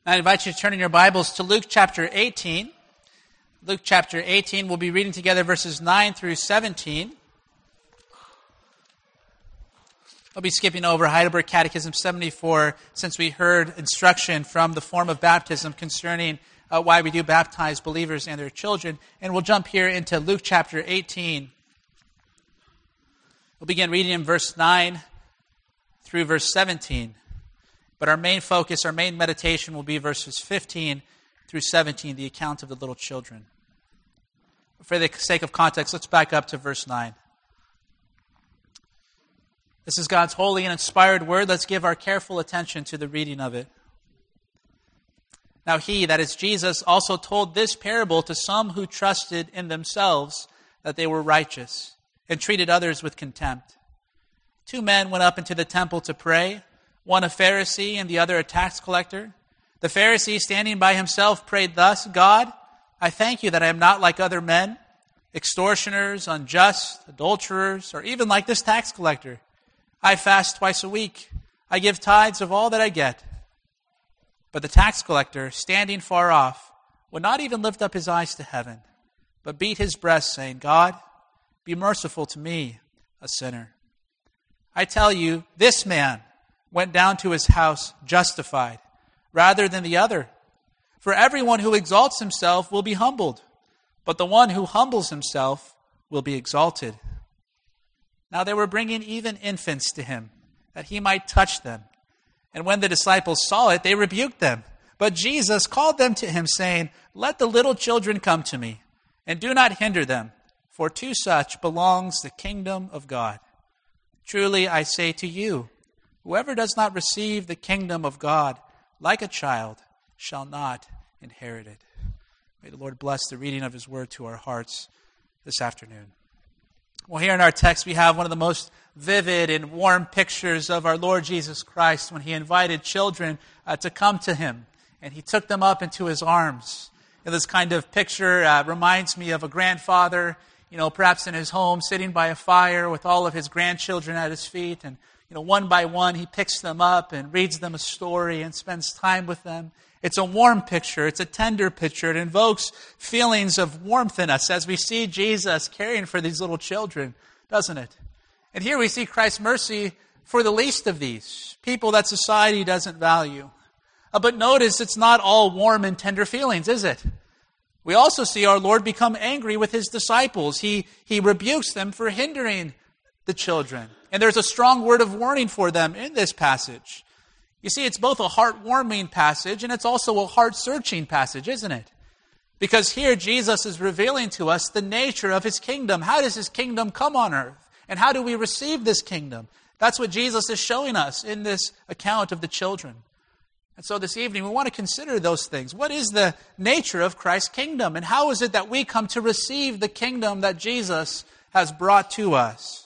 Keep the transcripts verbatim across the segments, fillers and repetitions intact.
I invite you to turn in your Bibles to Luke chapter eighteen. Luke chapter eighteen, we'll be reading together verses nine through seventeen. I'll be skipping over Heidelberg Catechism seventy-four since we heard instruction from the form of baptism concerning uh, why we do baptize believers and their children. And we'll jump here into Luke chapter eighteen. We'll begin reading in verse nine through verse seventeen. But our main focus, our main meditation will be verses fifteen through seventeen, the account of the little children. For the sake of context, let's back up to verse nine. This is God's holy and inspired word. Let's give our careful attention to the reading of it. Now he, that is Jesus, also told this parable to some who trusted in themselves that they were righteous and treated others with contempt. Two men went up into the temple to pray, one a Pharisee and the other a tax collector. The Pharisee, standing by himself, prayed thus, God, I thank you that I am not like other men, extortioners, unjust, adulterers, or even like this tax collector. I fast twice a week. I give tithes of all that I get. But the tax collector, standing far off, would not even lift up his eyes to heaven, but beat his breast, saying, God, be merciful to me, a sinner. I tell you, this man went down to his house justified, rather than the other. For everyone who exalts himself will be humbled, but the one who humbles himself will be exalted. Now they were bringing even infants to him, that he might touch them. And when the disciples saw it, they rebuked them. But Jesus called them to him, saying, Let the little children come to me, and do not hinder them, for to such belongs the kingdom of God. Truly I say to you, whoever does not receive the kingdom of God like a child shall not inherit it. May the Lord bless the reading of his word to our hearts this afternoon. Well, here in our text we have one of the most vivid and warm pictures of our Lord Jesus Christ when he invited children uh, to come to him, and he took them up into his arms. And this kind of picture uh, reminds me of a grandfather, you know, perhaps in his home, sitting by a fire with all of his grandchildren at his feet, and you know, one by one, he picks them up and reads them a story and spends time with them. It's a warm picture. It's a tender picture. It invokes feelings of warmth in us as we see Jesus caring for these little children, doesn't it? And here we see Christ's mercy for the least of these, people that society doesn't value. Uh, but notice it's not all warm and tender feelings, is it? We also see our Lord become angry with his disciples. He, he rebukes them for hindering the children. And there's a strong word of warning for them in this passage. You see, it's both a heart-warming passage and it's also a heart-searching passage, isn't it? Because here Jesus is revealing to us the nature of his kingdom. How does his kingdom come on earth? And how do we receive this kingdom? That's what Jesus is showing us in this account of the children. And so this evening we want to consider those things. What is the nature of Christ's kingdom? And how is it that we come to receive the kingdom that Jesus has brought to us?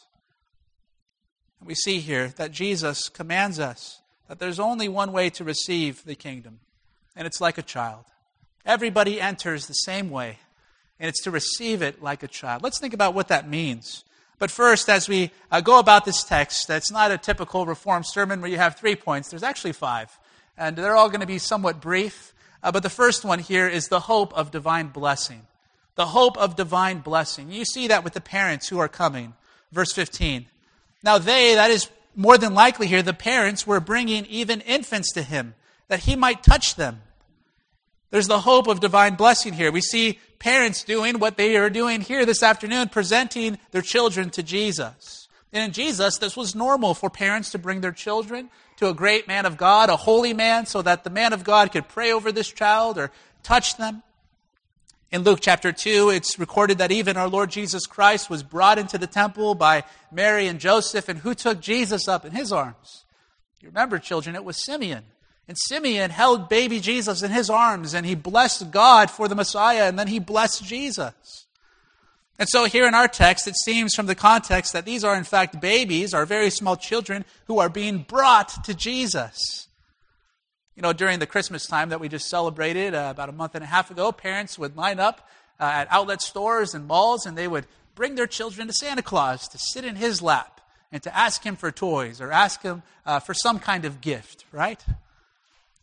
We see here that Jesus commands us that there's only one way to receive the kingdom, and it's like a child. Everybody enters the same way, and it's to receive it like a child. Let's think about what that means. But first, as we uh, go about this text, that's not a typical Reformed sermon where you have three points. There's actually five, and they're all going to be somewhat brief. Uh, but the first one here is the hope of divine blessing. The hope of divine blessing. You see that with the parents who are coming. Verse fifteen. Now they, that is more than likely here, the parents were bringing even infants to him, that he might touch them. There's the hope of divine blessing here. We see parents doing what they are doing here this afternoon, presenting their children to Jesus. And in Jesus, this was normal for parents to bring their children to a great man of God, a holy man, so that the man of God could pray over this child or touch them. In Luke chapter two, it's recorded that even our Lord Jesus Christ was brought into the temple by Mary and Joseph, and who took Jesus up in his arms? You remember, children, it was Simeon. And Simeon held baby Jesus in his arms, and he blessed God for the Messiah, and then he blessed Jesus. And so here in our text, it seems from the context that these are in fact babies, or very small children, who are being brought to Jesus. You know, during the Christmas time that we just celebrated uh, about a month and a half ago, parents would line up uh, at outlet stores and malls, and they would bring their children to Santa Claus to sit in his lap and to ask him for toys or ask him uh, for some kind of gift, right?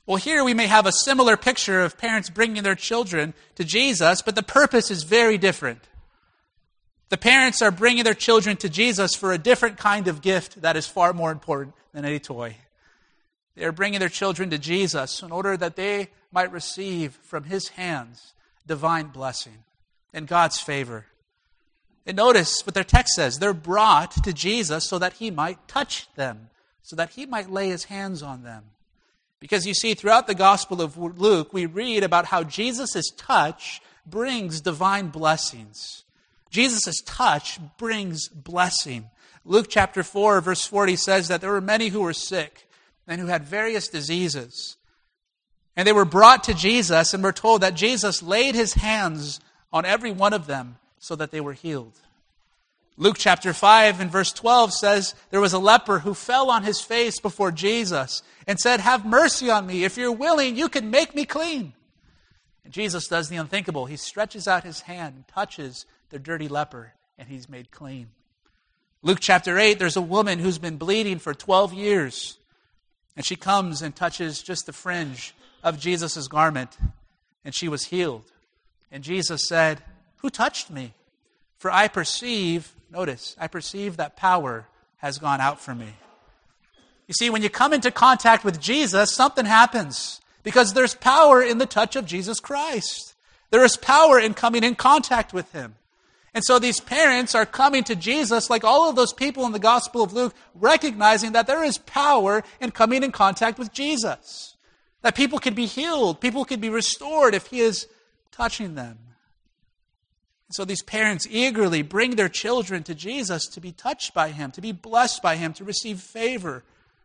Well, here we may have a similar picture of parents bringing their children to Jesus, but the purpose is very different. The parents are bringing their children to Jesus for a different kind of gift that is far more important than any toy. They are bringing their children to Jesus in order that they might receive from his hands divine blessing and God's favor. And notice what their text says. They're brought to Jesus so that he might touch them, so that he might lay his hands on them. Because you see, throughout the Gospel of Luke, we read about how Jesus' touch brings divine blessings. Jesus' touch brings blessing. Luke chapter four, verse forty says that there were many who were sick and who had various diseases. And they were brought to Jesus and were told that Jesus laid his hands on every one of them so that they were healed. Luke chapter five and verse twelve says there was a leper who fell on his face before Jesus and said, "Have mercy on me. If you're willing, you can make me clean." And Jesus does the unthinkable. He stretches out his hand and touches the dirty leper, and he's made clean. Luke chapter eight, there's a woman who's been bleeding for twelve years. And she comes and touches just the fringe of Jesus' garment, and she was healed. And Jesus said, "Who touched me? For I perceive," notice, "I perceive that power has gone out from me." You see, when you come into contact with Jesus, something happens. Because there's power in the touch of Jesus Christ. There is power in coming in contact with him. And so these parents are coming to Jesus, like all of those people in the Gospel of Luke, recognizing that there is power in coming in contact with Jesus. That people can be healed, people can be restored if he is touching them. And so these parents eagerly bring their children to Jesus to be touched by him, to be blessed by him, to receive favor.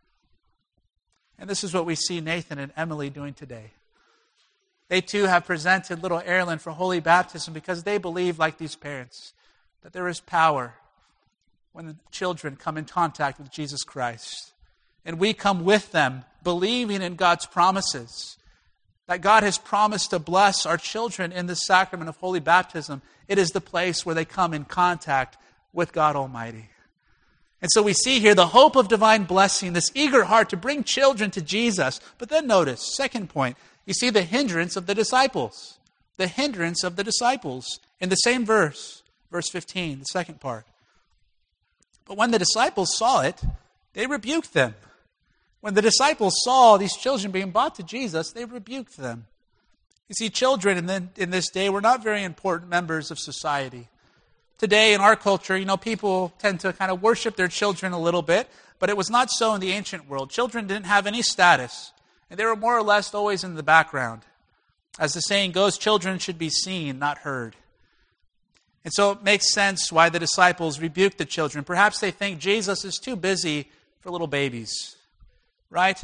And this is what we see Nathan and Emily doing today. They too have presented little Erlen for holy baptism because they believe, like these parents, that there is power when the children come in contact with Jesus Christ. And we come with them, believing in God's promises, that God has promised to bless our children in the sacrament of holy baptism. It is the place where they come in contact with God Almighty. And so we see here the hope of divine blessing, this eager heart to bring children to Jesus. But then notice, second point, you see the hindrance of the disciples. The hindrance of the disciples. In the same verse, verse fifteen, the second part. But when the disciples saw it, they rebuked them. When the disciples saw these children being brought to Jesus, they rebuked them. You see, children in, the, in this day were not very important members of society. Today in our culture, you know, people tend to kind of worship their children a little bit, but it was not so in the ancient world. Children didn't have any status, and they were more or less always in the background. As the saying goes, children should be seen, not heard. And so it makes sense why the disciples rebuked the children. Perhaps they think Jesus is too busy for little babies, right?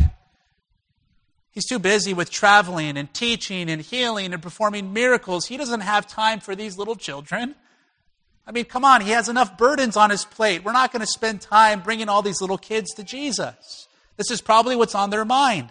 He's too busy with traveling and teaching and healing and performing miracles. He doesn't have time for these little children. I mean, come on, he has enough burdens on his plate. We're not going to spend time bringing all these little kids to Jesus. This is probably what's on their mind.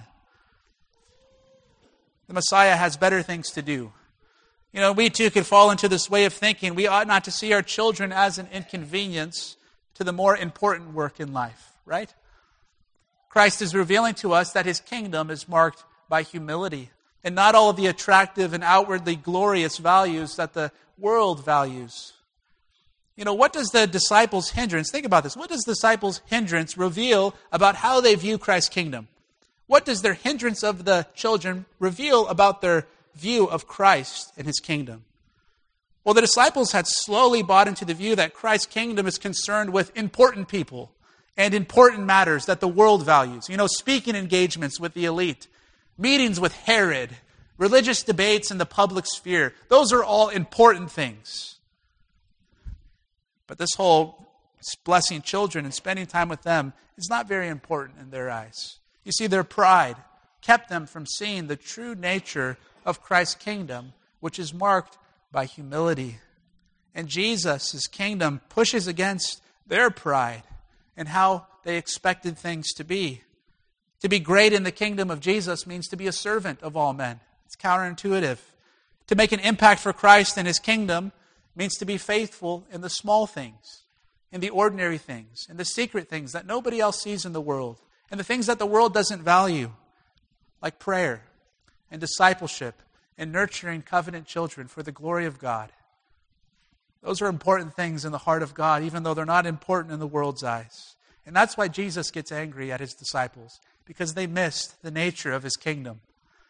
The Messiah has better things to do. You know, we too could fall into this way of thinking. We ought not to see our children as an inconvenience to the more important work in life, right? Christ is revealing to us that his kingdom is marked by humility and not all of the attractive and outwardly glorious values that the world values. You know, what does the disciples' hindrance, think about this, what does the disciples' hindrance reveal about how they view Christ's kingdom? What does their hindrance of the children reveal about their view of Christ and his kingdom? Well, the disciples had slowly bought into the view that Christ's kingdom is concerned with important people and important matters that the world values. You know, speaking engagements with the elite, meetings with Herod, religious debates in the public sphere. Those are all important things. But this whole blessing children and spending time with them is not very important in their eyes. You see, their pride kept them from seeing the true nature of Christ's kingdom, which is marked by humility. And Jesus' kingdom pushes against their pride and how they expected things to be. To be great in the kingdom of Jesus means to be a servant of all men. It's counterintuitive. To make an impact for Christ and his kingdom means to be faithful in the small things, in the ordinary things, in the secret things that nobody else sees in the world, and the things that the world doesn't value. like prayer and discipleship and nurturing covenant children for the glory of God. Those are important things in the heart of God, even though they're not important in the world's eyes. And that's why Jesus gets angry at his disciples, because they missed the nature of his kingdom.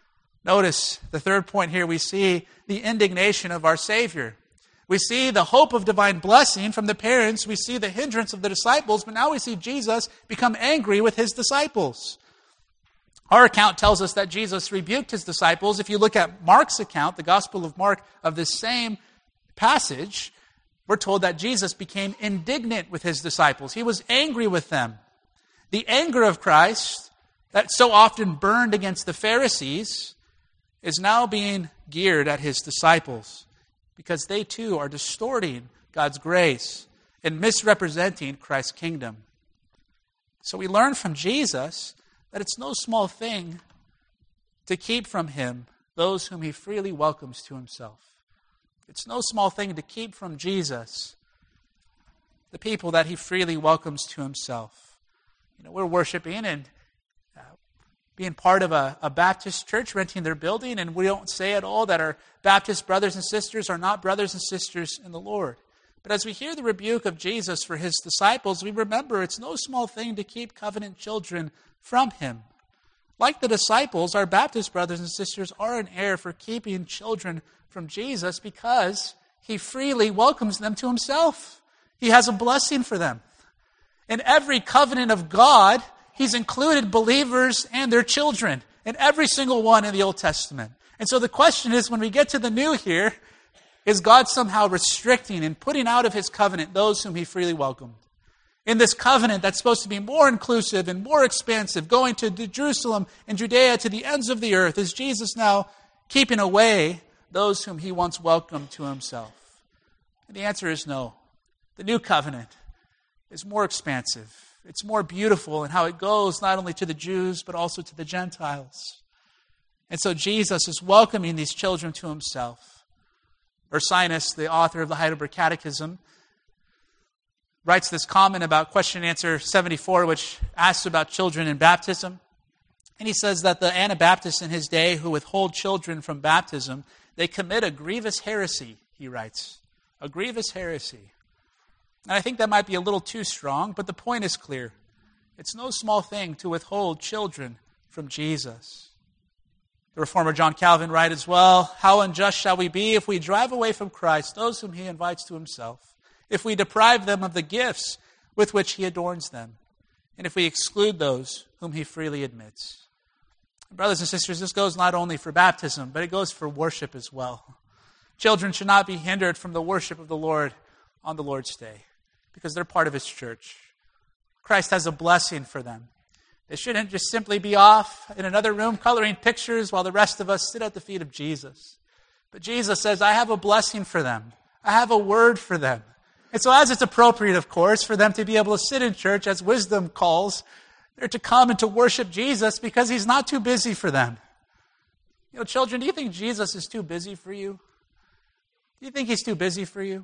Notice the third point here, we see the indignation of our Savior. We see the hope of divine blessing from the parents. We see the hindrance of the disciples, but now we see Jesus become angry with his disciples. Our account tells us that Jesus rebuked his disciples. If you look at Mark's account, the Gospel of Mark, of this same passage, we're told that Jesus became indignant with his disciples. He was angry with them. The anger of Christ that so often burned against the Pharisees is now being geared at his disciples, because they too are distorting God's grace and misrepresenting Christ's kingdom. So we learn from Jesus that it's no small thing to keep from him those whom he freely welcomes to himself. It's no small thing to keep from Jesus the people that he freely welcomes to himself. You know, we're worshiping and uh, being part of a, a Baptist church, renting their building, and we don't say at all that our Baptist brothers and sisters are not brothers and sisters in the Lord. But as we hear the rebuke of Jesus for his disciples, we remember it's no small thing to keep covenant children from him. Like the disciples, our Baptist brothers and sisters are in error for keeping children from Jesus because he freely welcomes them to himself. He has a blessing for them. In every covenant of God, he's included believers and their children in every single one in the Old Testament. And so the question is, when we get to the new here, is God somehow restricting and putting out of his covenant those whom he freely welcomed? In this covenant that's supposed to be more inclusive and more expansive, going to Jerusalem and Judea to the ends of the earth, is Jesus now keeping away those whom he once welcomed to himself? And the answer is no. The new covenant is more expansive. It's more beautiful in how it goes not only to the Jews, but also to the Gentiles. And so Jesus is welcoming these children to himself. Ursinus, the author of the Heidelberg Catechism, writes this comment about question and answer seventy-four, which asks about children in baptism. And he says that the Anabaptists in his day who withhold children from baptism, they commit a grievous heresy, he writes. A grievous heresy. And I think that might be a little too strong, but the point is clear. It's no small thing to withhold children from Jesus. The reformer John Calvin writes as well, how unjust shall we be if we drive away from Christ those whom he invites to himself, if we deprive them of the gifts with which he adorns them, and if we exclude those whom he freely admits. Brothers and sisters, this goes not only for baptism, but it goes for worship as well. Children should not be hindered from the worship of the Lord on the Lord's Day, because they're part of his church. Christ has a blessing for them. They shouldn't just simply be off in another room coloring pictures while the rest of us sit at the feet of Jesus. But Jesus says, I have a blessing for them. I have a word for them. And so as it's appropriate, of course, for them to be able to sit in church as wisdom calls, they're to come and to worship Jesus because he's not too busy for them. You know, children, do you think Jesus is too busy for you? Do you think he's too busy for you?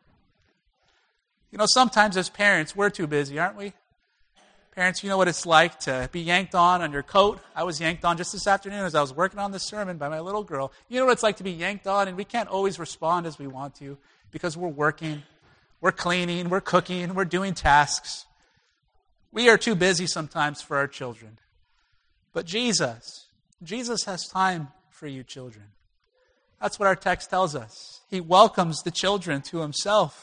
You know, sometimes as parents, we're too busy, aren't we? Parents, you know what it's like to be yanked on on your coat. I was yanked on just this afternoon as I was working on this sermon by my little girl. You know what it's like to be yanked on, and we can't always respond as we want to because we're working, we're cleaning, we're cooking, we're doing tasks. We are too busy sometimes for our children. But Jesus, Jesus has time for you children. That's what our text tells us. He welcomes the children to himself.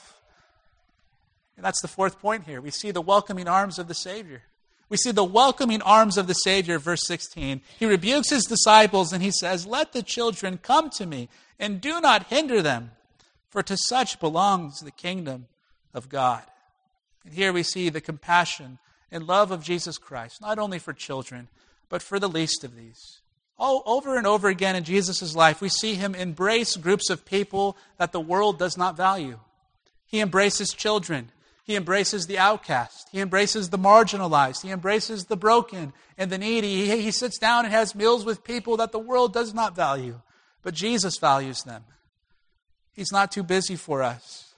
And that's the fourth point here. We see the welcoming arms of the Savior. We see the welcoming arms of the Savior, verse sixteen. He rebukes his disciples and he says, let the children come to me and do not hinder them, for to such belongs the kingdom of God. And here we see the compassion and love of Jesus Christ, not only for children, but for the least of these. All over and over again in Jesus' life, we see him embrace groups of people that the world does not value. He embraces children. He embraces the outcast. He embraces the marginalized. He embraces the broken and the needy. He, he sits down and has meals with people that the world does not value. But Jesus values them. He's not too busy for us.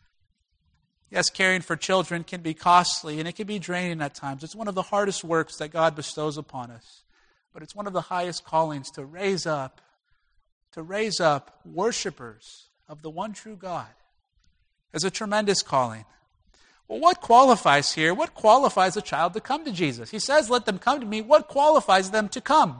Yes, caring for children can be costly and it can be draining at times. It's one of the hardest works that God bestows upon us. but it's one of the highest callings to raise up, to raise up worshipers of the one true God. It's a tremendous calling. Well, what qualifies here? What qualifies a child to come to Jesus? He says, let them come to me. What qualifies them to come?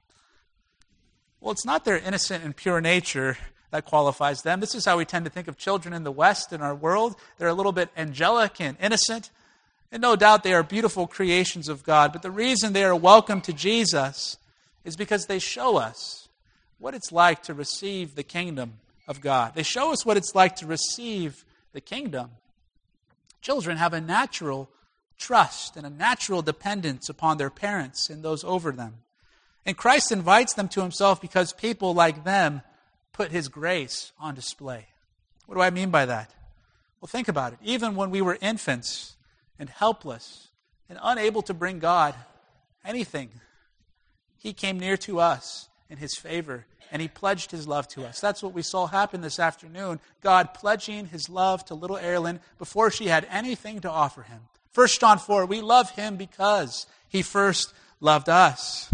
Well, it's not their innocent and pure nature that qualifies them. This is how we tend to think of children in the West, in our world. They're a little bit angelic and innocent. And no doubt they are beautiful creations of God. But the reason they are welcome to Jesus is because they show us what it's like to receive the kingdom of God. They show us what it's like to receive the kingdom. Children have a natural trust and a natural dependence upon their parents and those over them. And Christ invites them to himself because people like them put his grace on display. What do I mean by that? Well, think about it. Even when we were infants and helpless and unable to bring God anything, he came near to us in his favor, and he pledged his love to us. That's what we saw happen this afternoon. God pledging his love to little Erilyn before she had anything to offer him. First John four, we love him because he first loved us.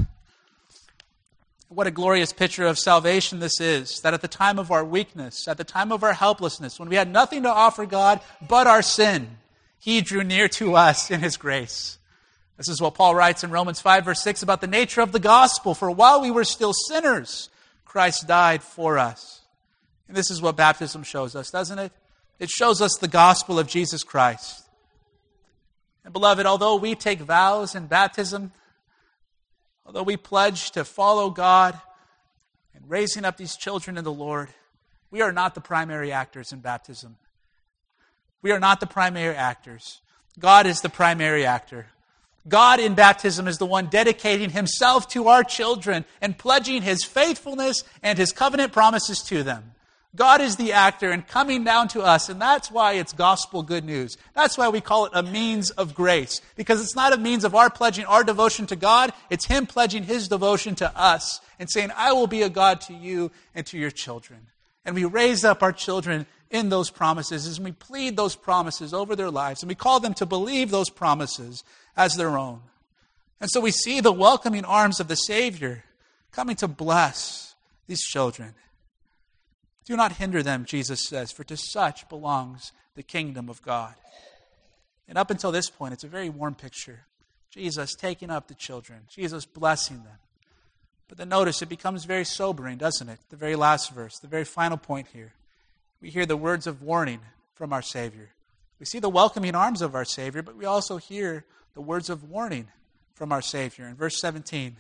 What a glorious picture of salvation this is, that at the time of our weakness, at the time of our helplessness, when we had nothing to offer God but our sin, he drew near to us in his grace. This is what Paul writes in Romans five, verse six, about the nature of the gospel. For while we were still sinners, Christ died for us. And this is what baptism shows us, doesn't it? It shows us the gospel of Jesus Christ. And beloved, although we take vows in baptism, although we pledge to follow God and raising up these children in the Lord, we are not the primary actors in baptism. We are not the primary actors. God is the primary actor. God in baptism is the one dedicating himself to our children and pledging his faithfulness and his covenant promises to them. God is the actor and coming down to us, and that's why it's gospel good news. That's why we call it a means of grace, because it's not a means of our pledging our devotion to God, it's him pledging his devotion to us and saying, I will be a God to you and to your children. And we raise up our children in those promises as we plead those promises over their lives, and we call them to believe those promises as their own. And so we see the welcoming arms of the Savior coming to bless these children. Do not hinder them, Jesus says, for to such belongs the kingdom of God. And up until this point, it's a very warm picture. Jesus taking up the children, Jesus blessing them. But then notice it becomes very sobering, doesn't it? The very last verse, the very final point here. We hear the words of warning from our Savior. We see the welcoming arms of our Savior, but we also hear the words of warning from our Savior. In verse seventeen,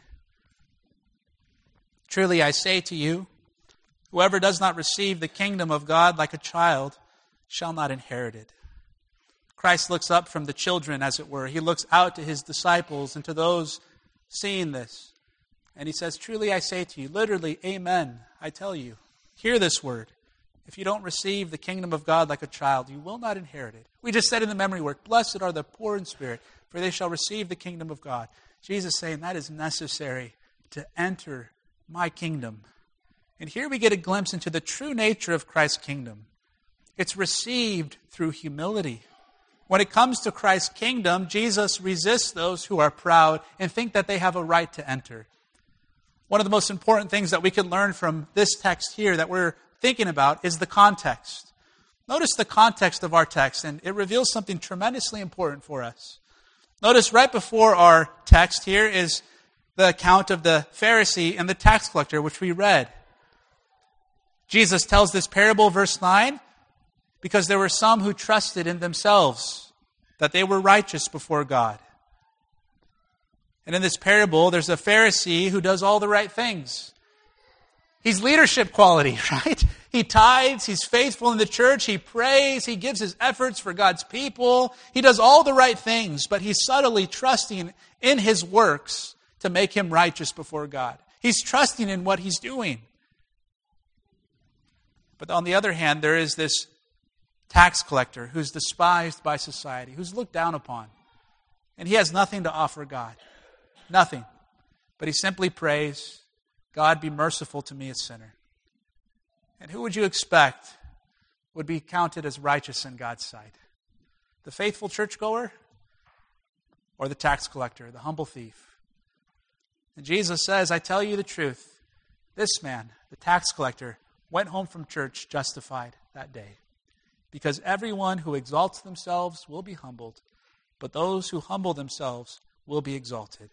truly I say to you, whoever does not receive the kingdom of God like a child shall not inherit it. Christ looks up from the children, as it were. He looks out to his disciples and to those seeing this. And he says, truly I say to you, literally, amen, I tell you, hear this word. If you don't receive the kingdom of God like a child, you will not inherit it. We just said in the memory work, blessed are the poor in spirit, for they shall receive the kingdom of God. Jesus saying that is necessary to enter my kingdom. And here we get a glimpse into the true nature of Christ's kingdom. It's received through humility. When it comes to Christ's kingdom, Jesus resists those who are proud and think that they have a right to enter. One of the most important things that we can learn from this text here that we're thinking about is the context. Notice the context of our text, and it reveals something tremendously important for us. Notice right before our text here is the account of the Pharisee and the tax collector, which we read. Jesus tells this parable, verse nine, because there were some who trusted in themselves, that they were righteous before God. And in this parable, there's a Pharisee who does all the right things. He's leadership quality, right? He tithes, he's faithful in the church, he prays, he gives his efforts for God's people. He does all the right things, but he's subtly trusting in his works to make him righteous before God. He's trusting in what he's doing. But on the other hand, there is this tax collector who's despised by society, who's looked down upon. And he has nothing to offer God. Nothing. But he simply prays, God, be merciful to me, a sinner. And who would you expect would be counted as righteous in God's sight? The faithful churchgoer or the tax collector, the humble thief? And Jesus says, I tell you the truth, this man, the tax collector, went home from church justified that day. Because everyone who exalts themselves will be humbled, but those who humble themselves will be exalted.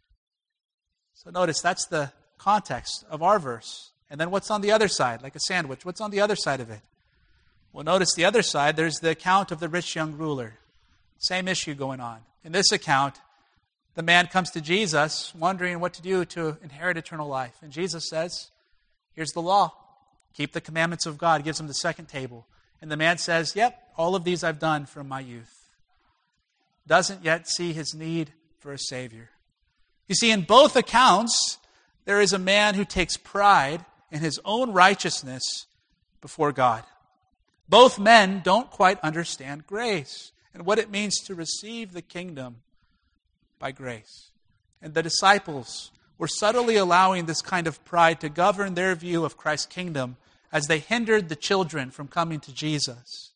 So notice that's the context of our verse. And then what's on the other side, like a sandwich? What's on the other side of it? Well, notice the other side, there's the account of the rich young ruler. Same issue going on. In this account, the man comes to Jesus wondering what to do to inherit eternal life. And Jesus says, here's the law. Keep the commandments of God. He gives him the second table. And the man says, yep, all of these I've done from my youth. Doesn't yet see his need for a Savior. You see, in both accounts, there is a man who takes pride in his own righteousness before God. Both men don't quite understand grace and what it means to receive the kingdom by grace. And the disciples were subtly allowing this kind of pride to govern their view of Christ's kingdom as they hindered the children from coming to Jesus.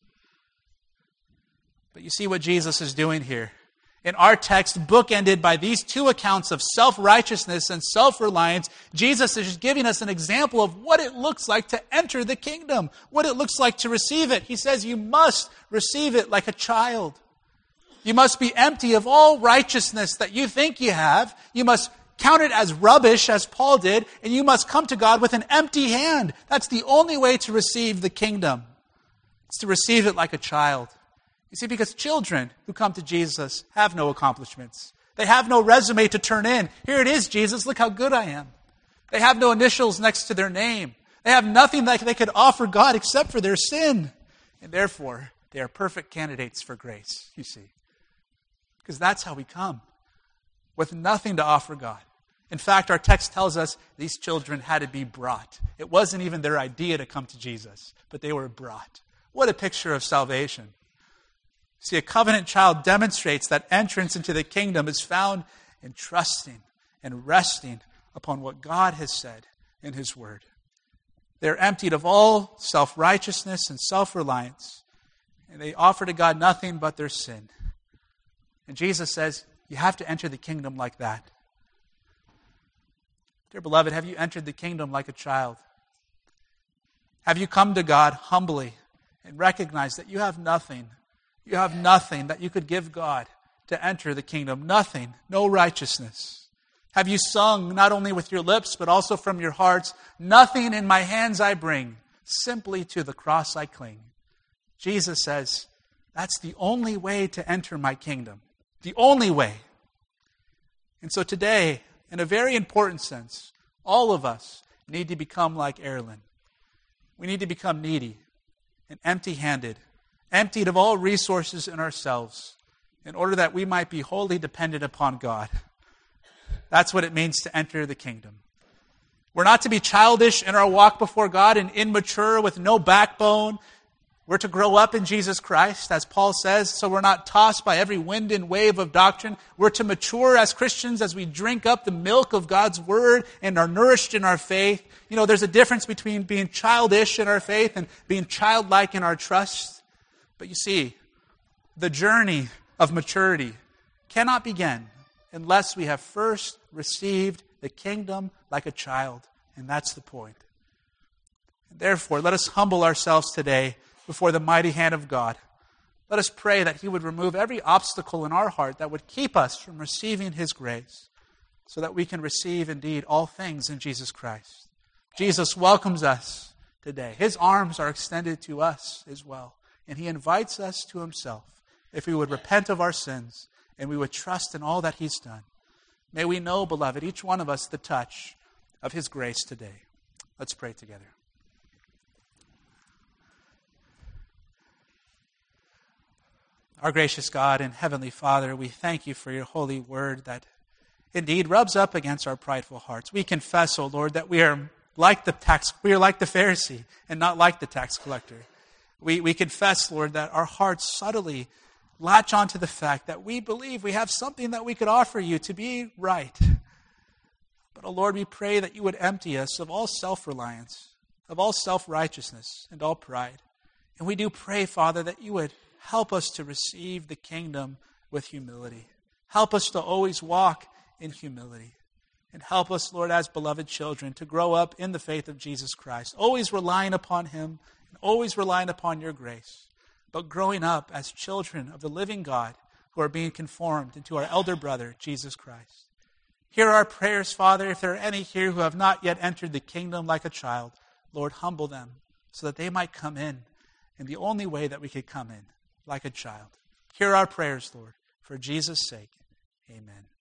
But you see what Jesus is doing here. In our text, bookended by these two accounts of self-righteousness and self-reliance, Jesus is giving us an example of what it looks like to enter the kingdom, what it looks like to receive it. He says you must receive it like a child. You must be empty of all righteousness that you think you have. You must count it as rubbish, as Paul did, and you must come to God with an empty hand. That's the only way to receive the kingdom. It's to receive it like a child. You see, because children who come to Jesus have no accomplishments. They have no resume to turn in. Here it is, Jesus, look how good I am. They have no initials next to their name. They have nothing that they could offer God except for their sin. And therefore, they are perfect candidates for grace, you see. Because that's how we come, with nothing to offer God. In fact, our text tells us these children had to be brought. It wasn't even their idea to come to Jesus, but they were brought. What a picture of salvation. See, a covenant child demonstrates that entrance into the kingdom is found in trusting and resting upon what God has said in His Word. They're emptied of all self-righteousness and self-reliance, and they offer to God nothing but their sin. And Jesus says, you have to enter the kingdom like that. Dear beloved, have you entered the kingdom like a child? Have you come to God humbly and recognized that you have nothing? You have nothing that you could give God to enter the kingdom. Nothing. No righteousness. Have you sung not only with your lips but also from your hearts, nothing in my hands I bring, simply to the cross I cling. Jesus says, that's the only way to enter my kingdom. The only way. And so today, in a very important sense, all of us need to become like Erlen. We need to become needy and empty-handed, emptied of all resources in ourselves, in order that we might be wholly dependent upon God. That's what it means to enter the kingdom. We're not to be childish in our walk before God and immature with no backbone. We're to grow up in Jesus Christ, as Paul says, so we're not tossed by every wind and wave of doctrine. We're to mature as Christians as we drink up the milk of God's Word and are nourished in our faith. You know, there's a difference between being childish in our faith and being childlike in our trust. But you see, the journey of maturity cannot begin unless we have first received the kingdom like a child. And that's the point. Therefore, let us humble ourselves today before the mighty hand of God. Let us pray that He would remove every obstacle in our heart that would keep us from receiving His grace, so that we can receive indeed all things in Jesus Christ. Jesus welcomes us today. His arms are extended to us as well. And He invites us to Himself if we would repent of our sins and we would trust in all that He's done. May we know, beloved, each one of us, the touch of His grace today. Let's pray together. Our gracious God and Heavenly Father, we thank You for Your holy word that indeed rubs up against our prideful hearts. We confess, O Lord, that we are like the tax, we are like the Pharisee and not like the tax collector. We, we confess, Lord, that our hearts subtly latch onto the fact that we believe we have something that we could offer You to be right. But, oh Lord, we pray that You would empty us of all self-reliance, of all self-righteousness, and all pride. And we do pray, Father, that You would help us to receive the kingdom with humility. Help us to always walk in humility. And help us, Lord, as beloved children, to grow up in the faith of Jesus Christ, always relying upon him and always relying upon your grace, but growing up as children of the living God who are being conformed into our elder brother, Jesus Christ. Hear our prayers, Father. If there are any here who have not yet entered the kingdom like a child, Lord, humble them so that they might come in in the only way that we could come in, like a child. Hear our prayers, Lord, for Jesus' sake. Amen.